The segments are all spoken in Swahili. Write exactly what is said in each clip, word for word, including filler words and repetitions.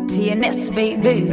T N S baby.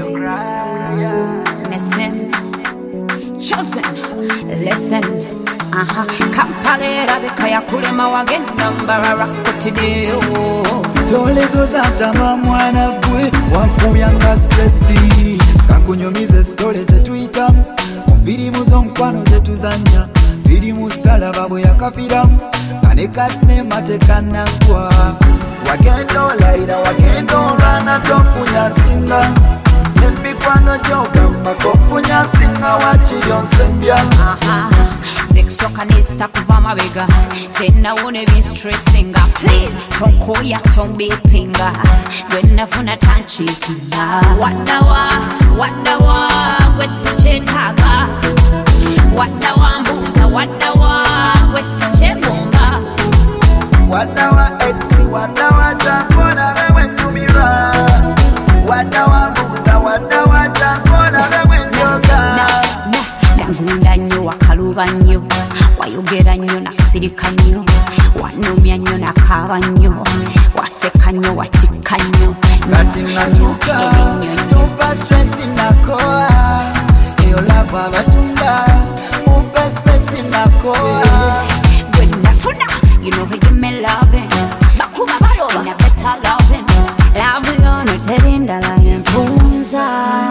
Listen, chosen, listen. Aha, Kampala bikaya kulema wagenda mbarara kutideo. Tolezo za tama mwana gwe wankuyanga stressi kakunyumize stole zetuita virimu zonkwano zetuzanya virimu stala babwe yakapiramu kanekasine matekanagwa wagendo laira wagendo rana tofunya singa nembikwano jogamba kofunya singa wachiyonsembya. Aha, zekusoka nesta kuva mabega zenawone binstressinga. Please tonkoya tombipinga gwenafuna tanchitinga. Wadawa wadawa gwesichetaga wadawa mbuza wadawa gwesichegomba wadawa exi wadawa takona wewe tumira wadawa mbuza wadawa takona wewe njoga. Nangunda nnyo wakaluba nnyo wayogera nnyo nasirika nnyo wanumya nnyo nakaaba nnyo waseka nnyo watikka nnyo kati natuka tupa stressi nakoa eyo laba abatunda mupe spesi nakoa gwe nafuna you know you give me loving bakuba baloba na better loving love yono terindala yempunza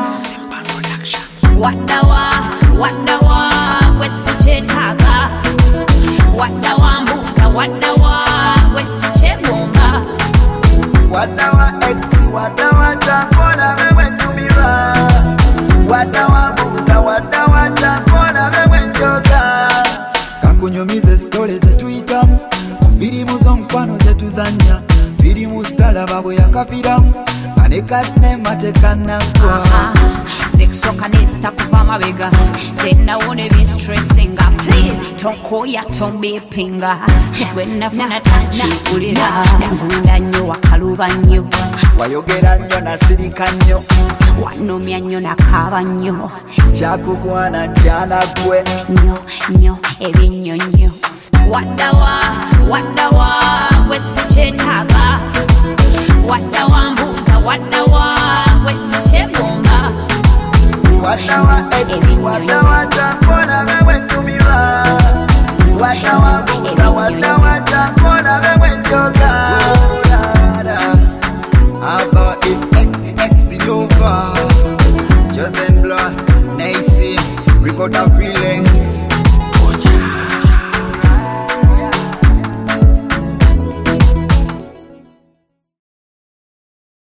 wadawa wadawa gwesichetaga wadawa mbuza wadawa gwesichegomba wadawa exi wadawa takona wewe tumira wadawa mbuza wadawa takona wewe njoga kakunyumize stole zetuitamu virimu zonkwano zetuzanya virimu stala babwe yakapiramu kanekasine matekanagwa. Zekusoka nesta kuva mabega zenawone binstressinga. Please tonkoya tombipinga gwenafuna tanchikulira. Nangunda nnyo wakaluba nnyo wayogera nnyo nasirika nnyo wanumya nnyo nakaaba nnyo kyakugwana kyanagwe nnyo nnyo ebinnyo nnyo wadawa wadawa gwesichetaga